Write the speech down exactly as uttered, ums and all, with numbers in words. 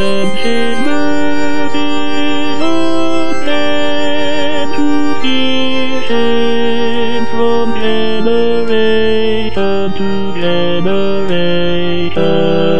and His mercies attend to hear Him from generation to generation.